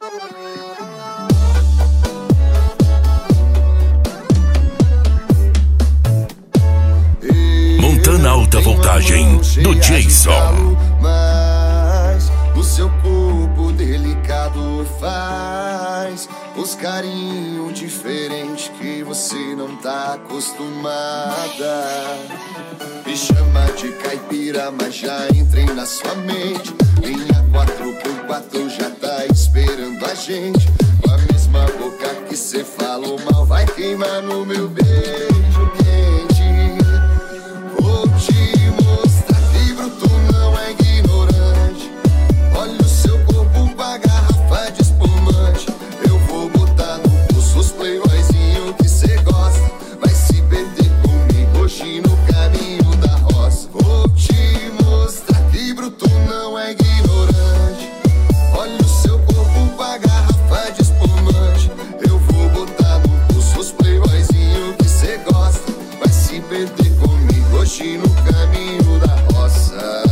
Montana Alta Voltagem do Jason. Mas o seu corpo delicado faz uns carinhos diferentes que você não tá acostumada. Me chama de caipira, mas já entrei na sua mente. Linha 4x4 já tá esperando a gente. Com a mesma boca que cê falou mal, vai queimar no meu beijo quente. Vou te mostrar que bruto não é ignorante. Olha o seu corpo com a garrafa de espumante. Eu vou botar no pulso os playboyzinho que cê gosta. Vai se perder comigo hoje no caminho da roça. Vou te mostrar que bruto não é ignorante. Olha o seu corpo com a garrafa de espumante. Eu vou botar no pulso os playboyzinho que cê gosta. Vai se perder comigo hoje no caminho da roça.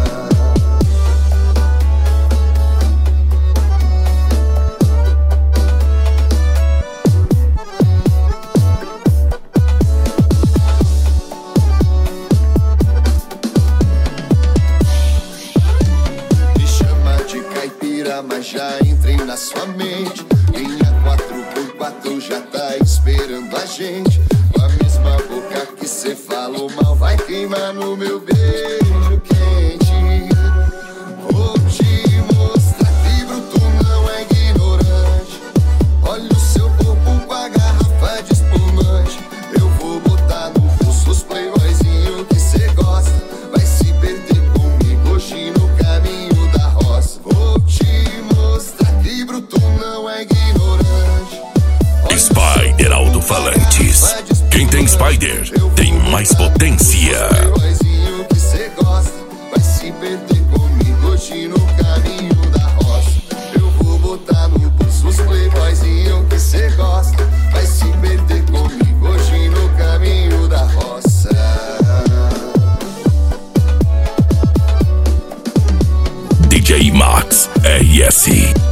Me chama de caipira, mas já entrei na sua mente. Linha 4x4 já tá esperando a gente. Com a mesma boca que cê falou mal, vai queimar no meu beijo quente. Vou te mostrar que bruto não é ignorante. Olha o seu corpo com a garrafa de espumante. Eu vou botar no pulso os playboyzinho que cê gosta. Vai se perder comigo hoje no caminho da roça. Vou te mostrar que bruto não é ignorante. Spider Alto-Falantes. Quem tem Spider tem mais potência. Playboyzinho que cê gosta. Vai se perder comigo hoje no caminho da roça. Eu vou botar no pulso os playboyzinho que cê gosta. Vai se perder comigo hoje no caminho da roça. DJ Max RS.